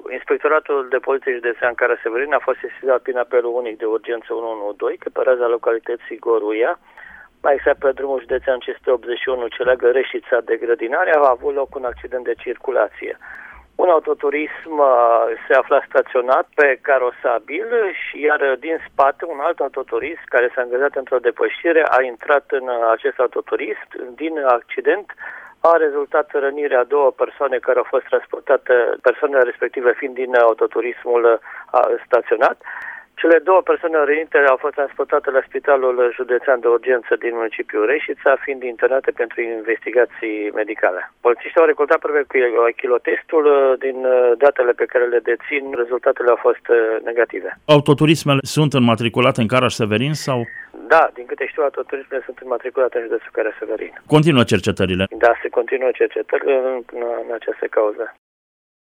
Inspectoratul de Poliție Județean Cara-Severin a fost sesizat prin apelul unic de urgență 112, că pe raza localității Goruia, mai exact pe drumul județean 581 ce leagă Reșița de Grădinare, a avut loc un accident de circulație. Un autoturism se afla staționat pe carosabil și iar din spate un alt autoturism care s-a îngăzat într-o depășire a intrat în acest autoturism. Din accident a rezultat rănirea a două persoane care au fost transportate, persoanele respective fiind din autoturismul staționat. Cele două persoane rănite au fost transportate la Spitalul Județean de Urgență din municipiul Reșița, fiind internate pentru investigații medicale. Polițiștii au recoltat kilotestul, din datele pe care le dețin, rezultatele au fost negative. Autoturismele sunt înmatriculate în Cara-Severin sau? Da, din câte știu, autoturismele sunt înmatriculate în județul Cara-Severin. Continuă cercetările? Da, se continuă cercetările în această cauză.